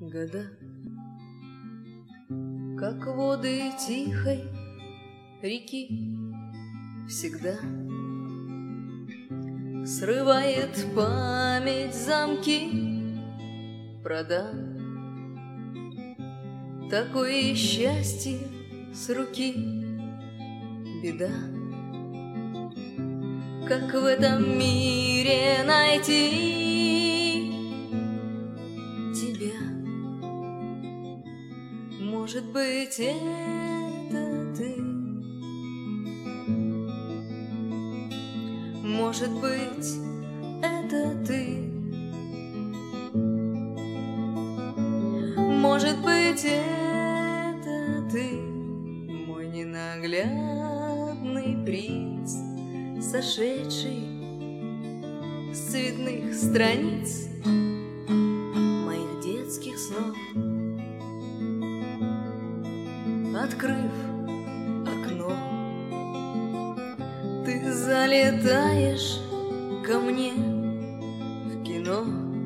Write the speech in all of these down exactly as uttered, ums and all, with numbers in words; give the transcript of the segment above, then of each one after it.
года, как воды тихой реки, всегда срывает память замки, продам такое счастье с руки. Беда, как в этом мире найти тебя? Может быть, это ты? Может быть, это ты? Может быть, это ты, мой ненаглядный принц, сошедший с цветных страниц моих детских снов. Открыв окно, ты залетаешь ко мне в кино,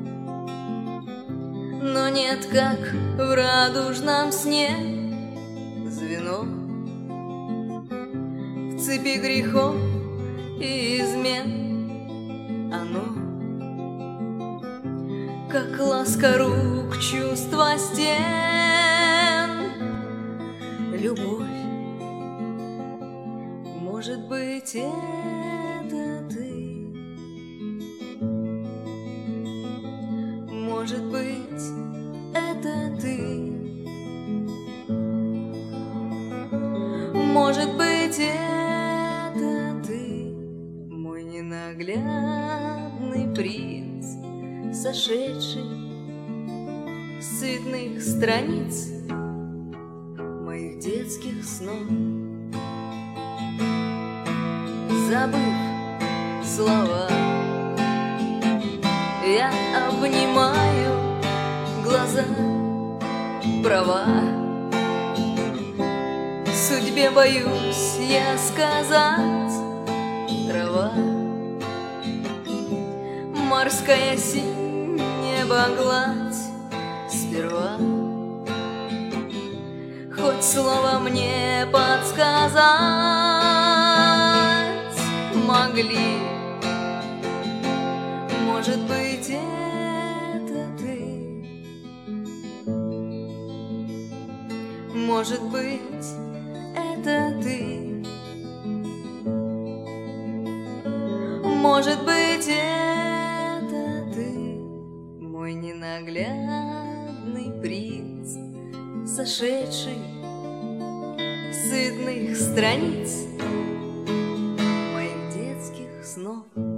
но нет, как в радужном сне, звено в цепи грехов и измен. Оно, как ласка рук, чувства стен. Любовь, может быть, это ты? Может быть, это ты? Может быть, это ты, мой ненаглядный принц, сошедший с цветных страниц моих детских снов. Забыв слова, я обнимаю глаза, права. Судьбе боюсь я сказать: трава, морская синь, небо гладь. Сперва хоть слово мне подсказать могли. Может быть, это ты? Может быть, это ты? Может быть, это ты, мой ненаглядный принц, сошедший с цветных страниц моих детских снов.